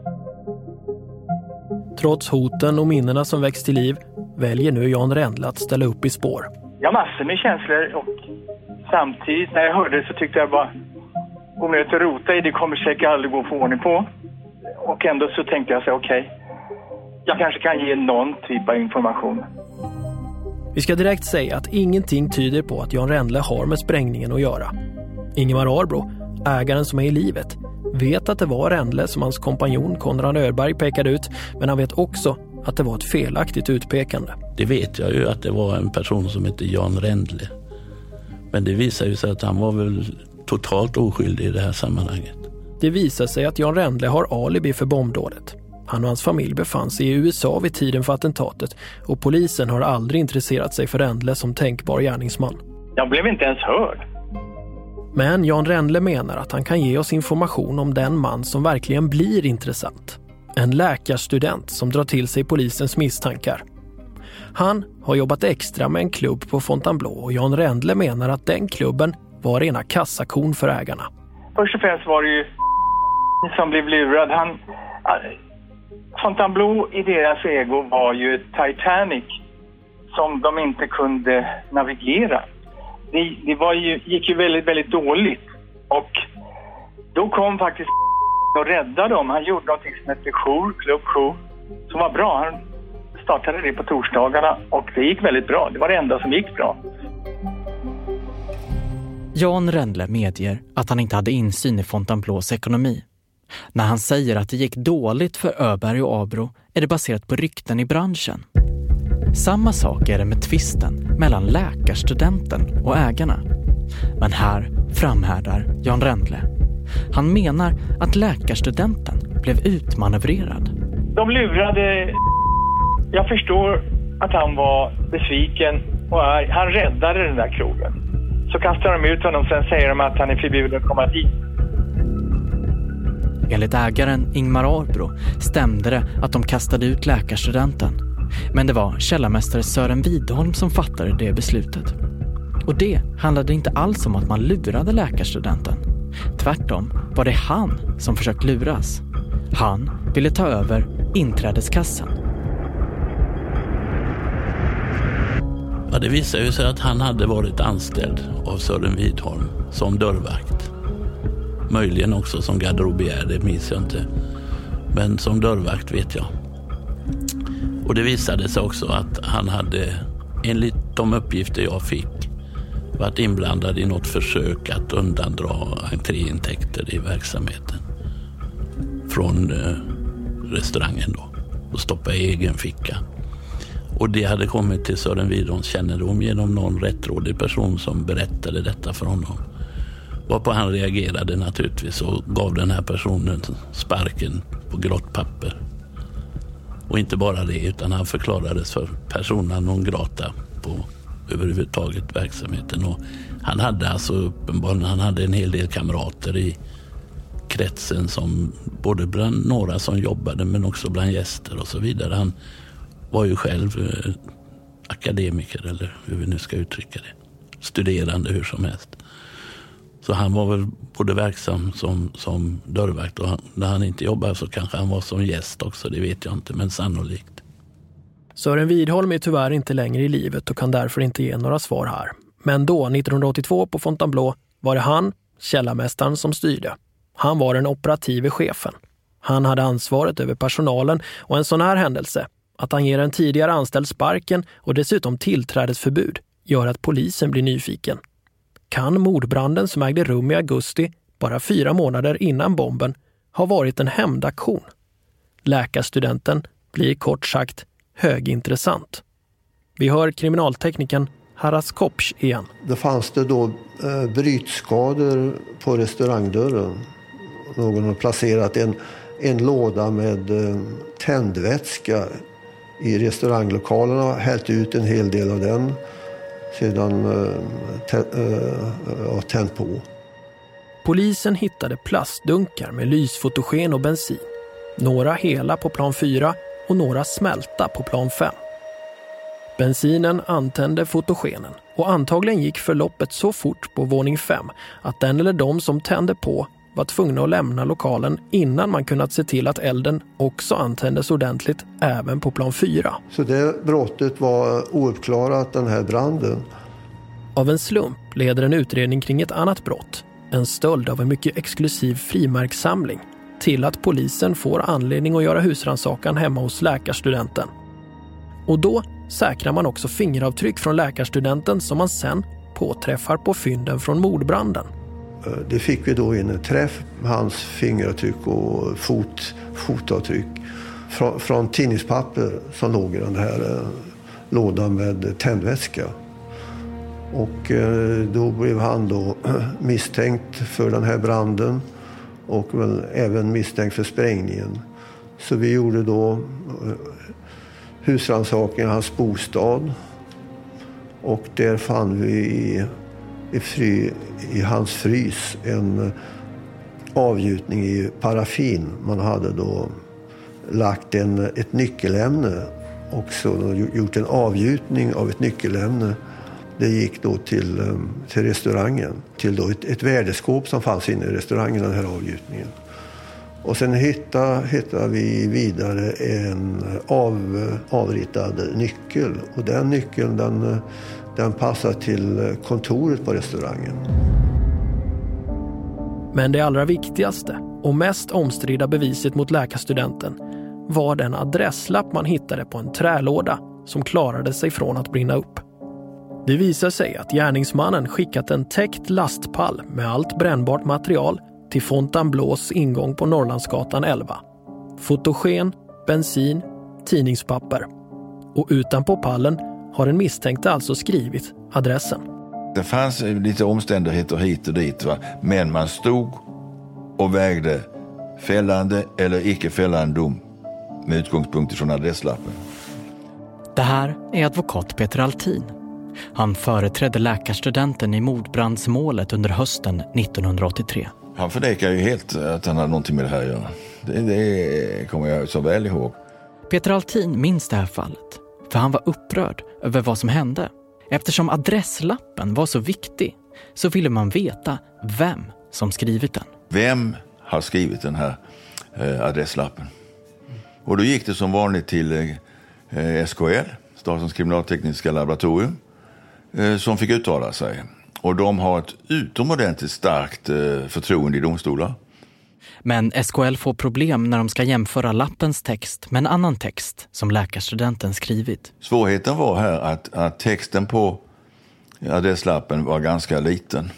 Trots hoten och minnena som växt till liv väljer nu Jan Rendle att ställa upp i spår. Jag har massor med känslor och samtidigt när jag hörde det så tyckte jag bara om jag inte rota i det kommer säkert aldrig gå att få ordning på. Och ändå så tänkte jag så okej, jag kanske kan ge någon typ av information. Vi ska direkt säga att ingenting tyder på att Jan Rendle har med sprängningen att göra. Ingmar Arbro, ägaren som är i livet, vet att det var Rendle som hans kompanjon Konrad Öberg pekade ut, men han vet också att det var ett felaktigt utpekande. Det vet jag ju att det var en person som heter Jan Rendle. Men det visar ju sig att han var väl totalt oskyldig i det här sammanhanget. Det visar sig att Jan Rendle har alibi för bombdådet. Han och hans familj befann sig i USA vid tiden för attentatet och polisen har aldrig intresserat sig för Rendle som tänkbar gärningsman. Jag blev inte ens hörd. Men Jan Rendle menar att han kan ge oss information om den man som verkligen blir intressant. En läkarstudent som drar till sig polisens misstankar. Han har jobbat extra med en klubb på Fontainebleau och Jan Rendle menar att den klubben var rena kassakon för ägarna. Först och främst var det ju som blev lurad. Fontainebleau i deras ego var ju ett Titanic som de inte kunde navigera. Det gick ju väldigt, väldigt dåligt. Och då kom faktiskt och räddade dem. Han gjorde någonting som hette klubbjour, som var bra. Han startade det på torsdagarna och det gick väldigt bra. Det var det enda som gick bra. Jan Rendle medger att han inte hade insyn i Fontainebleaus ekonomi. När han säger att det gick dåligt för Öberg och Arbro är det baserat på rykten i branschen. Samma sak är det med tvisten mellan läkarstudenten och ägarna. Men här framhärdar Jan Rendle. Han menar att läkarstudenten blev utmanövrerad. De lurade. Jag förstår att han var besviken och han räddade den där krogen. Så kastar de ut honom, sen säger de att han är förbjuden att komma dit. Enligt ägaren Ingmar Arbro stämde det att de kastade ut läkarstudenten. Men det var källarmästare Sören Widholm som fattade det beslutet. Och det handlade inte alls om att man lurade läkarstudenten. Tvärtom var det han som försökt luras. Han ville ta över inträdeskassan. Ja, det visade ju sig att han hade varit anställd av Sören Widholm som dörrvakt. Möjligen också som garderobier, det minns jag inte. Men som dörrvakt vet jag. Och det visade sig också att han hade, enligt de uppgifter jag fick, varit inblandad i något försök att undandra entréintäkter i verksamheten från restaurangen då och stoppa i egen ficka. Och det hade kommit till Sören Widholms kännedom genom någon rättrådig person som berättade detta för honom. Varpå han reagerade naturligtvis och gav den här personen sparken på grått papper. Och inte bara det, utan han förklarades för persona non grata på överhuvudtaget verksamheten. Och han hade alltså uppenbarligen en hel del kamrater i kretsen, som både bland några som jobbade men också bland gäster och så vidare. Han var ju själv akademiker, eller hur vi nu ska uttrycka det. Studerande hur som helst. Så han var väl både verksam som dörrvakt, och när han inte jobbade så kanske han var som gäst också, det vet jag inte, men sannolikt. Sören Widholm är tyvärr inte längre i livet och kan därför inte ge några svar här. Men då, 1982 på Fontainebleau, var det han, källarmästaren, som styrde. Han var den operative chefen. Han hade ansvaret över personalen, och en sån här händelse, att han ger en tidigare anställd sparken och dessutom tillträdesförbud, gör att polisen blir nyfiken. Kan mordbranden som ägde rum i augusti, bara 4 månader innan bomben, ha varit en hämndaktion? Läkarstudenten blir kort sagt högintressant. Vi hör kriminalteknikern Haras Kopsch igen. Det fanns det då brytskador på restaurangdörren. Någon har placerat en låda med tändvätska i restauranglokalerna, hällt ut en hel del av den, sedan tänt på. Polisen hittade plastdunkar med lysfotogen och bensin. Några hela på plan 4 och några smälta på plan 5. Bensinen antände fotogenen, och antagligen gick förloppet så fort på våning 5 att den eller de som tände på var tvungna att lämna lokalen innan man kunnat se till att elden också antändes ordentligt även på plan 4. Så det brottet var ouppklarat, den här branden. Av en slump leder en utredning kring ett annat brott, en stöld av en mycket exklusiv frimärkssamling, till att polisen får anledning att göra husrannsakan hemma hos läkarstudenten. Och då säkrar man också fingeravtryck från läkarstudenten som man sen påträffar på fynden från mordbranden. Det fick vi då in en träff med hans fingeravtryck och fotavtryck från tidningspapper som låg i den här lådan med tändvätska. Och då blev han då misstänkt för den här branden och väl även misstänkt för sprängningen. Så vi gjorde då husrannsakan i hans bostad, och där fann vi i hans frys en avgjutning i paraffin. Man hade då lagt ett nyckelämne och så gjort en avgjutning av ett nyckelämne. Det gick då till restaurangen, till då ett värdeskåp som fanns inne i restaurangen, den här avgjutningen. Och sen hittade vi vidare en avritad nyckel. Och den nyckeln den passar till kontoret på restaurangen. Men det allra viktigaste och mest omstridda beviset mot läkarstudenten var den adresslapp man hittade på en trälåda som klarade sig från att brinna upp. Det visar sig att gärningsmannen skickat en täckt lastpall med allt brännbart material till Fontainebleaus ingång på Norrlandsgatan 11. Fotogen, bensin, tidningspapper. Och utanpå pallen har den misstänkte alltså skrivit adressen. Det fanns lite omständigheter hit och dit, va? Men man stod och vägde fällande eller icke fällande dom med utgångspunkt från adresslappen. Det här är advokat Peter Altin. Han företrädde läkarstudenten i mordbrandsmålet under hösten 1983. Han förnekar ju helt att han hade någonting med det här att göra. Det kommer jag så väl ihåg. Peter Altin minns det här fallet, för han var upprörd över vad som hände. Eftersom adresslappen var så viktig så ville man veta vem som skrivit den. Vem har skrivit den här adresslappen? Och då gick det som vanligt till SKL, Statens kriminaltekniska laboratorium, som fick uttala sig. Och de har ett utomordentligt starkt förtroende i domstolar. Men SKL får problem när de ska jämföra lappens text med en annan text som läkarstudenten skrivit. Svårigheten var här att texten på adresslappen var ganska liten.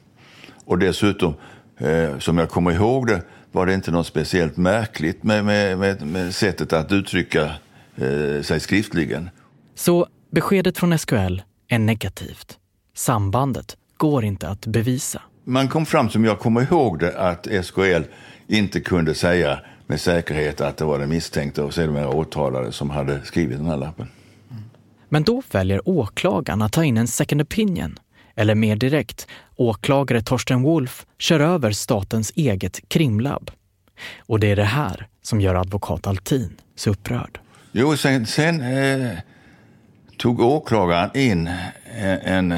Och dessutom, som jag kommer ihåg det, var det inte något speciellt märkligt med sättet att uttrycka sig skriftligen. Så beskedet från SKL är negativt. Sambandet går inte att bevisa. Man kom fram, som jag kommer ihåg det, att SKL inte kunde säga med säkerhet att det var den misstänkte och sedermera åtalade som hade skrivit den här lappen. Men då väljer åklagaren att ta in en second opinion. Eller mer direkt, åklagare Torsten Wolf kör över statens eget krimlabb. Och det är det här som gör advokat Altin så upprörd. Jo, sen tog åklagaren in en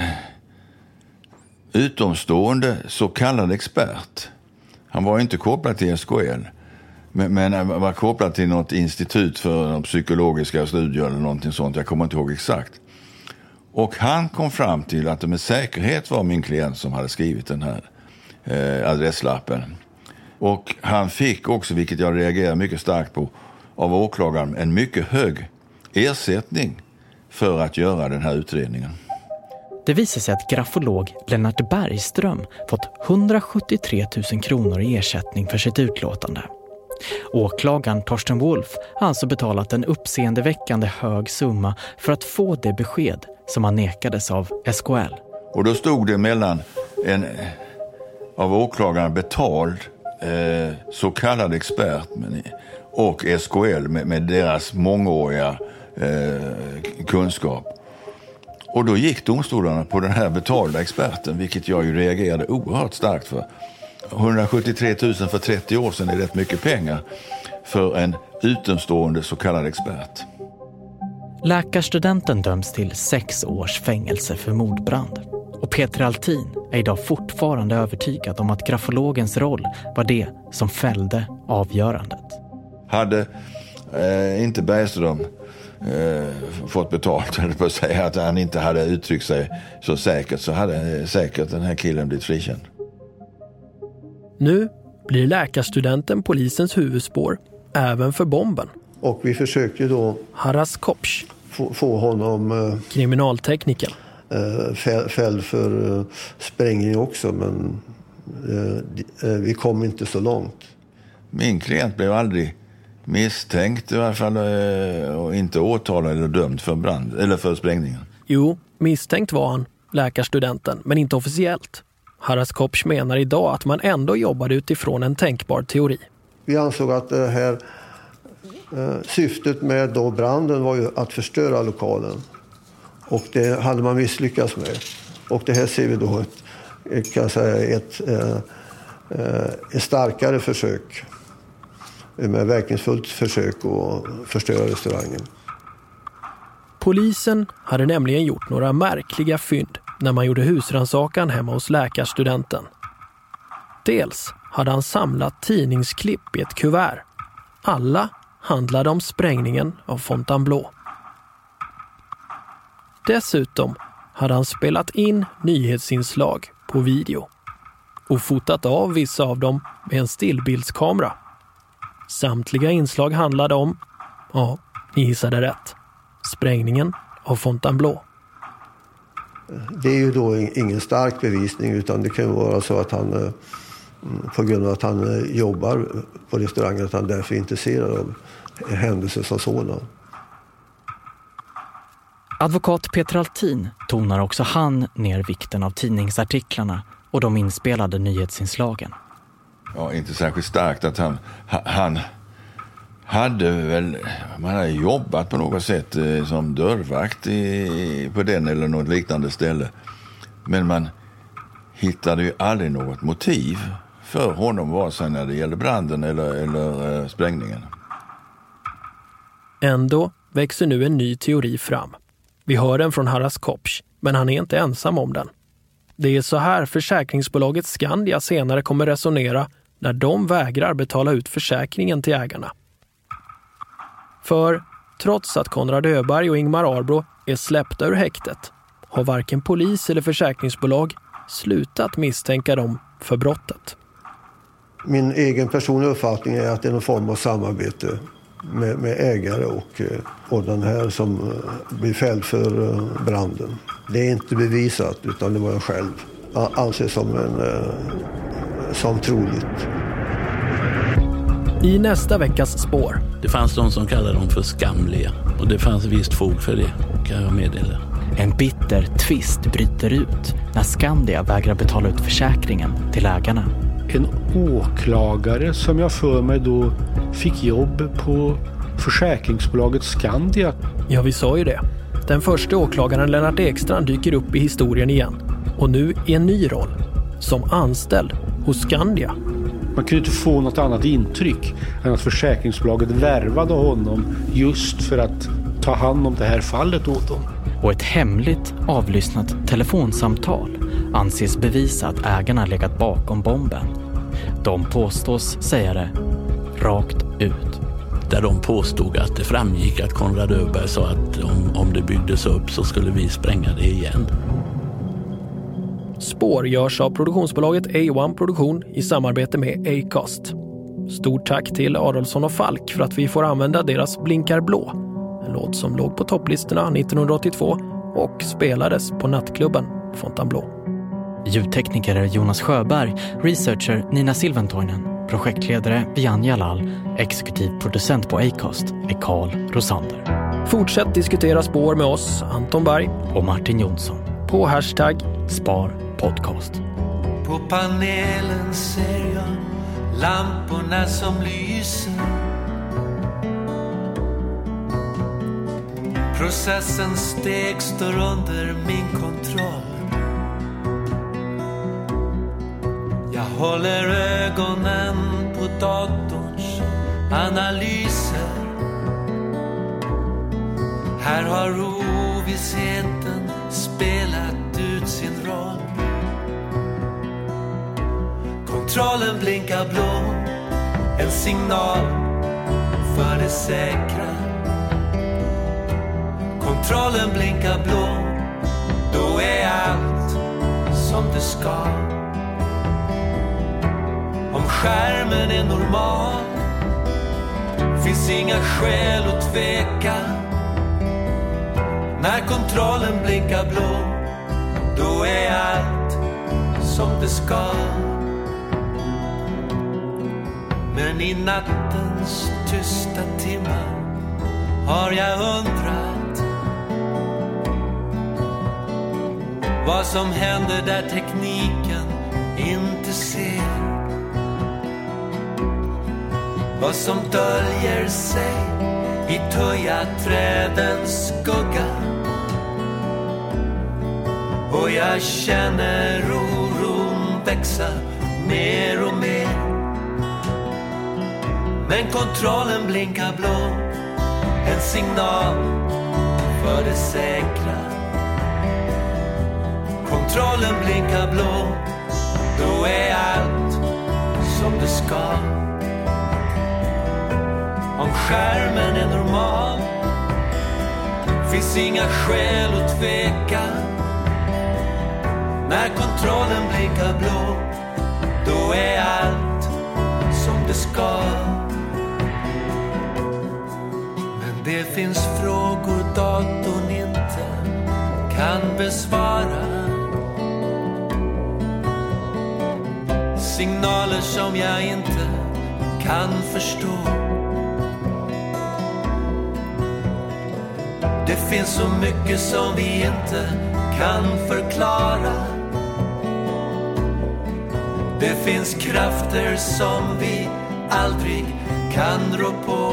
utomstående så kallad expert. Han var inte kopplad till SKL, men var kopplad till något institut för psykologiska studier eller någonting sånt. Jag kommer inte ihåg exakt. Och han kom fram till att det med säkerhet var min klient som hade skrivit den här adresslappen. Och han fick också, vilket jag reagerar mycket starkt på, av åklagaren en mycket hög ersättning för att göra den här utredningen. Det visar sig att grafolog Lennart Bergström fått 173 000 kronor i ersättning för sitt utlåtande. Åklagaren Torsten Wolf har alltså betalat en uppseendeväckande hög summa för att få det besked som han nekades av SKL. Och då stod det mellan en av åklagaren betald så kallad expert och SKL med deras mångåriga kunskap. Och då gick domstolarna på den här betalda experten, vilket jag ju reagerade oerhört starkt för. 173 000 för 30 år sedan är rätt mycket pengar för en utomstående så kallad expert. Läkarstudenten döms till 6 års fängelse för mordbrand. Och Peter Altin är idag fortfarande övertygad om att grafologens roll var det som fällde avgörandet. Hade inte Bergström fått betalt, eller på att säga att han inte hade uttryckt sig så säkert, så hade säkert den här killen blivit frikänd. Nu blir läkarstudenten polisens huvudspår även för bomben. Och vi försöker då Haras Kopsch, få honom kriminaltekniker, fälld för sprängning också, men vi kom inte så långt. Min klient blev aldrig misstänkt i alla fall, och inte åtalad eller dömd för brand eller för sprängningen. Jo, misstänkt var han, läkarstudenten, men inte officiellt. Haras Kopsch menar idag att man ändå jobbade utifrån en tänkbar teori. Vi ansåg att det här syftet med då branden var ju att förstöra lokalen. Och det hade man misslyckats med. Och det här ser vi då ett starkare försök, med verkningsfullt försök att förstöra restaurangen. Polisen hade nämligen gjort några märkliga fynd när man gjorde husrannsakan hemma hos läkarstudenten. Dels hade han samlat tidningsklipp i ett kuvert. Alla handlade om sprängningen av Fontainebleau. Dessutom hade han spelat in nyhetsinslag på video och fotat av vissa av dem med en stillbildskamera. Samtliga inslag handlade om, ja, ni gissade rätt, sprängningen av Fontainebleau. Det är ju då ingen stark bevisning, utan det kan vara så att han på grund av att han jobbar på restaurangen att han därför är intresserad av händelser som sådan. Advokat Peter Altin tonar också han ner vikten av tidningsartiklarna och de inspelade nyhetsinslagen. Ja, inte särskilt starkt att han hade väl, man hade jobbat på något sätt som dörrvakt på den eller något liknande ställe. Men man hittade ju aldrig något motiv för honom, vare sig när det gällde branden eller sprängningen. Ändå växer nu en ny teori fram. Vi hör den från Harras Kopsch, men han är inte ensam om den. Det är så här försäkringsbolaget Skandia senare kommer resonera när de vägrar betala ut försäkringen till ägarna. För trots att Konrad Öberg och Ingmar Arbro är släppta ur häktet har varken polis eller försäkringsbolag slutat misstänka dem för brottet. Min egen personliga uppfattning är att det är någon form av samarbete med ägare och den här som blir fälld för branden. Det är inte bevisat, utan det var jag själv anser som troligt. I nästa veckas spår. Det fanns de som kallade dem för skamliga och det fanns visst fog för det, kan jag meddela. En bitter tvist bryter ut när Skandia vägrar betala ut försäkringen till ägarna. En åklagare som jag för mig då fick jobb på försäkringsbolaget Skandia. Ja, vi sa ju det. Den första åklagaren Lennart Ekstrand dyker upp i historien igen. Och nu i en ny roll. Som anställd hos Skandia. Man kunde inte få något annat intryck än att försäkringsbolaget värvade honom just för att ta hand om det här fallet åt dem. Och ett hemligt avlyssnat telefonsamtal anses bevisa att ägarna legat bakom bomben. De påstås säga det rakt ut. Där de påstod att det framgick att Konrad Öberg sa att om det byggdes upp så skulle vi spränga det igen. Spår görs av produktionsbolaget A1 Produktion i samarbete med Acast. Stort tack till Adolfsson och Falk för att vi får använda deras Blinkar blå. En låt som låg på topplistorna 1982 och spelades på nattklubben Fontainebleau. Ljudtekniker Jonas Sjöberg, researcher Nina Silventoinen, projektledare Vian Jalal, exekutiv producent på Acast är Carl Rosander. Fortsätt diskutera spår med oss, Anton Berg och Martin Jonsson på #SparPodcast. På panelen ser jag lamporna som lyser. Processens steg står under min kontroll. Jag håller ögonen på datorns analyser. Här har ovissheten spelat ut sin roll. Kontrollen blinkar blå, en signal för det säkra. Kontrollen blinkar blå, då är allt som det ska. Om skärmen är normal finns inga skäl att tveka. När kontrollen blinkar blå, då är allt som det ska. Men i nattens tysta timmar har jag undrat vad som händer där tekniken inte ser. Vad som döljer sig i tujaträdens skugga. Och jag känner oron växa mer och mer. Men kontrollen blinkar blå, en signal för det säkra. Kontrollen blinkar blå, då är allt som det ska. Om skärmen är normal finns inga skäl att tveka. När kontrollen blinkar blå, då är allt som det ska. Men det finns frågor datorn inte kan besvara. Signaler som jag inte kan förstå. Det finns så mycket som vi inte kan förklara. Det finns krafter som vi aldrig kan rå på.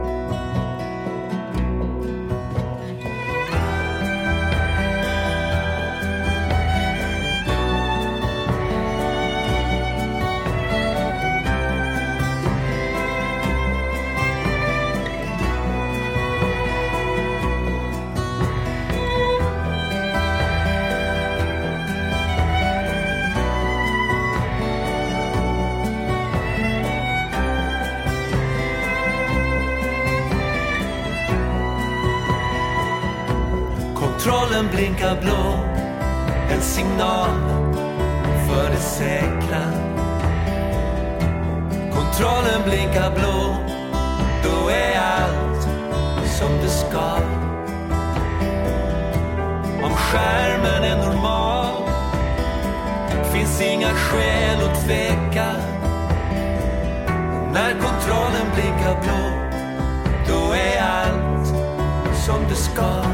Kontrollen blinkar blå, en signal för det säkra. Kontrollen blinkar blå, då är allt som det ska. Om skärmen är normal finns inga skäl att tveka. När kontrollen blinkar blå, då är allt som det ska.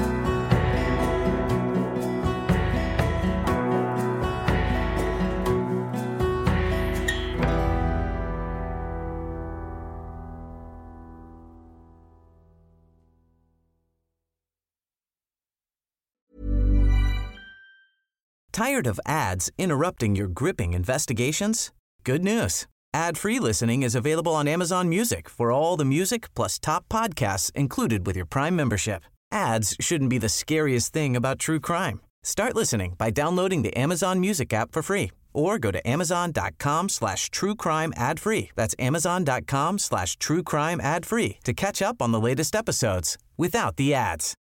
Tired of ads interrupting your gripping investigations? Good news. Ad-free listening is available on Amazon Music for all the music plus top podcasts included with your Prime membership. Ads shouldn't be the scariest thing about true crime. Start listening by downloading the Amazon Music app for free or go to amazon.com/truecrime ad-free. That's amazon.com/truecrime ad-free to catch up on the latest episodes without the ads.